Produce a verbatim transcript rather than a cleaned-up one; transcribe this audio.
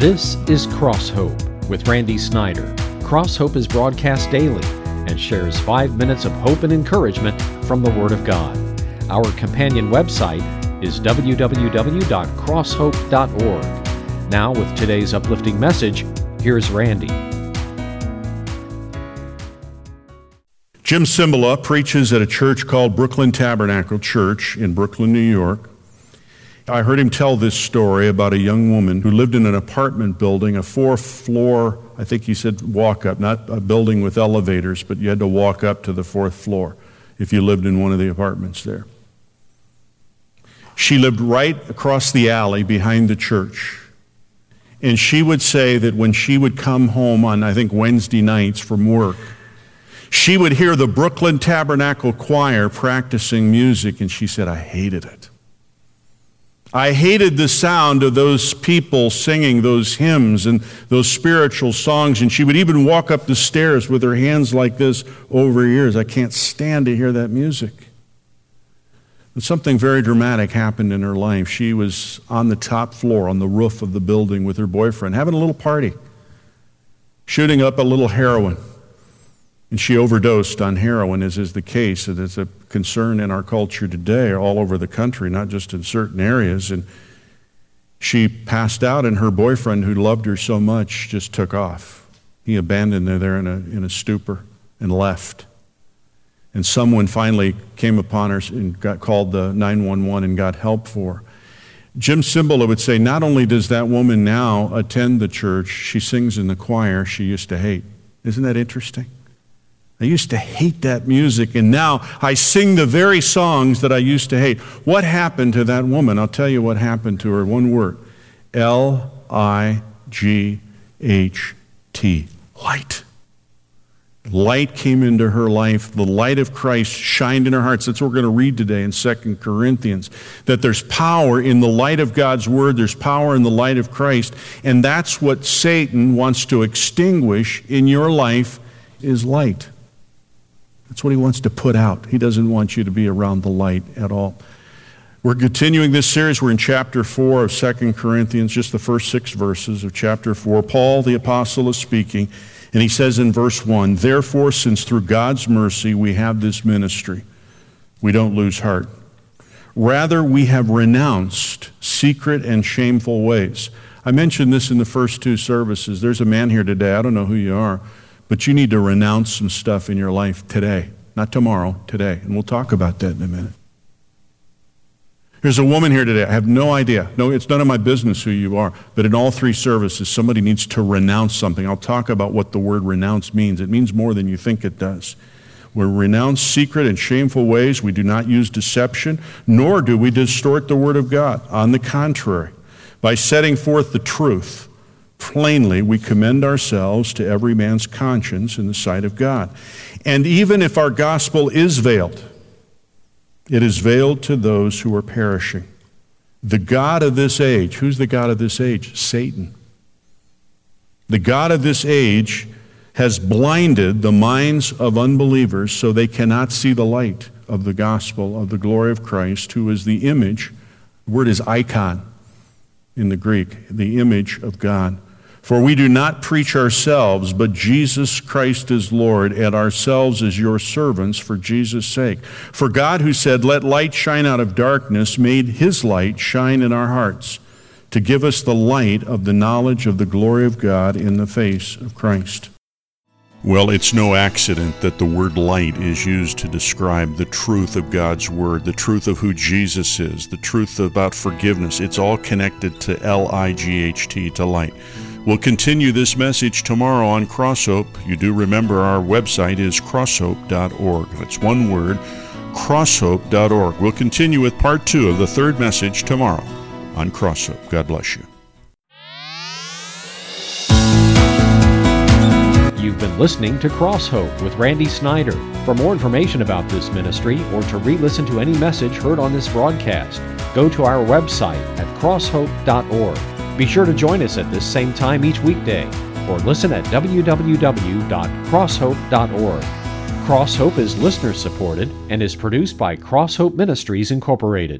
This is Cross Hope with Randy Snyder. Cross Hope is broadcast daily and shares five minutes of hope and encouragement from the Word of God. Our companion website is w w w dot cross hope dot org. Now, with today's uplifting message, here's Randy. Jim Cymbala preaches at a church called Brooklyn Tabernacle Church in Brooklyn, New York. I heard him tell this story about a young woman who lived in an apartment building, a four-floor, I think he said walk-up, not a building with elevators, but you had to walk up to the fourth floor if you lived in one of the apartments there. She lived right across the alley behind the church. And she would say that when she would come home on, I think, Wednesday nights from work, she would hear the Brooklyn Tabernacle Choir practicing music, and she said, I hated it. I hated the sound of those people singing those hymns and those spiritual songs, and she would even walk up the stairs with her hands like this over her ears. I can't stand to hear that music. But something very dramatic happened in her life. She was on the top floor, on the roof of the building with her boyfriend, having a little party, shooting up a little heroin. And she overdosed on heroin, as is the case. It is a concern in our culture today, all over the country, not just in certain areas. And she passed out, and her boyfriend, who loved her so much, just took off. He abandoned her there in a, in a stupor and left. And someone finally came upon her and got called the nine one one and got help for her. Jim Cymbala would say, not only does that woman now attend the church, she sings in the choir she used to hate. Isn't that interesting? I used to hate that music, and now I sing the very songs that I used to hate. What happened to that woman? I'll tell you what happened to her. One word. L I G H T. Light. Light came into her life. The light of Christ shined in her heart. That's what we're going to read today in Second Corinthians. That there's power in the light of God's Word. There's power in the light of Christ. And that's what Satan wants to extinguish in your life, is light. That's what he wants to put out. He doesn't want you to be around the light at all. We're continuing this series. We're in chapter four of Second Corinthians, just the first six verses of chapter four. Paul, the apostle, is speaking, and he says in verse one, therefore, since through God's mercy we have this ministry, we don't lose heart. Rather, we have renounced secret and shameful ways. I mentioned this in the first two services. There's a man here today, I don't know who you are, but you need to renounce some stuff in your life today, not tomorrow, today. And we'll talk about that in a minute. There's a woman here today. I have no idea. No, it's none of my business who you are. But in all three services, somebody needs to renounce something. I'll talk about what the word renounce means. It means more than you think it does. We renounce secret and shameful ways. We do not use deception, nor do we distort the word of God. On the contrary, by setting forth the truth, plainly, we commend ourselves to every man's conscience in the sight of God. And even if our gospel is veiled, it is veiled to those who are perishing. The God of this age, who's the God of this age? Satan. The God of this age has blinded the minds of unbelievers so they cannot see the light of the gospel of the glory of Christ, who is the image, the word is icon in the Greek, the image of God. For we do not preach ourselves, but Jesus Christ is Lord, and ourselves as your servants for Jesus' sake. For God, who said, let light shine out of darkness, made his light shine in our hearts, to give us the light of the knowledge of the glory of God in the face of Christ. Well, it's no accident that the word light is used to describe the truth of God's word, the truth of who Jesus is, the truth about forgiveness. It's all connected to L I G H T, to light. We'll continue this message tomorrow on Cross Hope. You do remember our website is cross hope dot org. That's one word, cross hope dot org. We'll continue with part two of the third message tomorrow on Cross Hope. God bless you. You've been listening to Cross Hope with Randy Snyder. For more information about this ministry or to re-listen to any message heard on this broadcast, go to our website at cross hope dot org. Be sure to join us at this same time each weekday, or listen at w w w dot cross hope dot org. Cross Hope is listener supported and is produced by Cross Hope Ministries Incorporated.